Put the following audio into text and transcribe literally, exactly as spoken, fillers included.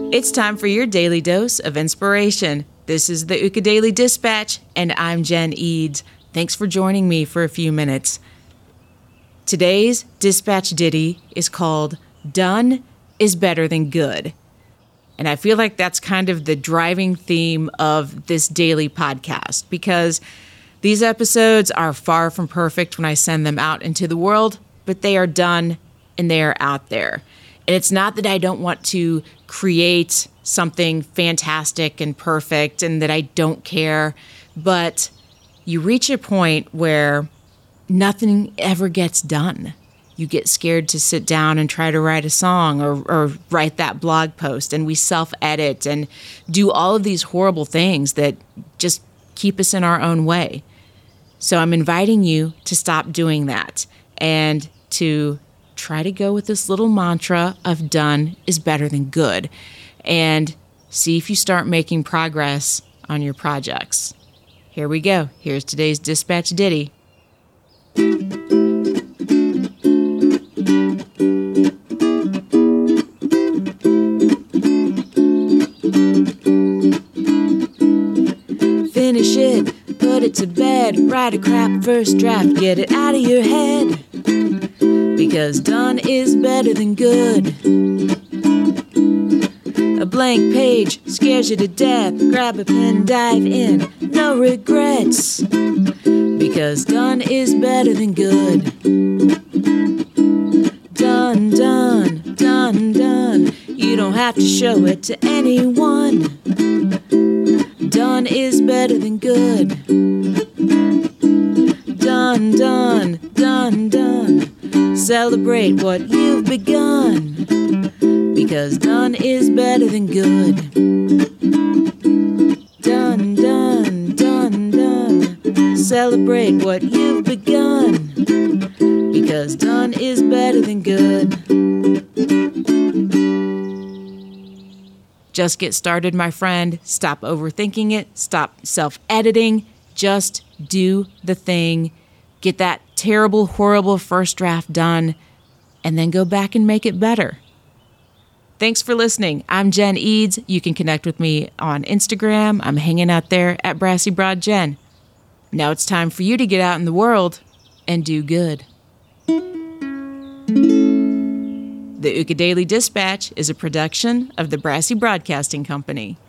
It's time for your daily dose of inspiration. This is the Ukulele Dispatch, and I'm Jen Eads. Thanks for joining me for a few minutes. Today's dispatch ditty is called Done is Better Than Good. And I feel like that's kind of the driving theme of this daily podcast, because these episodes are far from perfect when I send them out into the world, but they are done and they are out there. And it's not that I don't want to create something fantastic and perfect and that I don't care, but you reach a point where nothing ever gets done. You get scared to sit down and try to write a song or, or write that blog post, and we self-edit and do all of these horrible things that just keep us in our own way. So I'm inviting you to stop doing that and to try to go with this little mantra of done is better than good, and see if you start making progress on your projects. Here we go. Here's today's dispatch ditty. Finish it, put it to bed, write a crap first draft, get it out of your head. Because done is better than good. A blank page scares you to death. Grab a pen, dive in, no regrets. Because done is better than good. Done, done, done, done. You don't have to show it to anyone. Done is better than good. Done, done, done, done. Celebrate what you've begun, because done is better than good. Done, done, done, done. Celebrate what you've begun, because done is better than good. Just get started, my friend. Stop overthinking it. Stop self-editing. Just do the thing. Get that terrible, horrible first draft done, and then go back and make it better. Thanks for listening. I'm Jen Eads. You can connect with me on Instagram. I'm hanging out there at Brassy Broad Jen. Now it's time for you to get out in the world and do good. The Ukulele Dispatch is a production of the Brassy Broadcasting Company.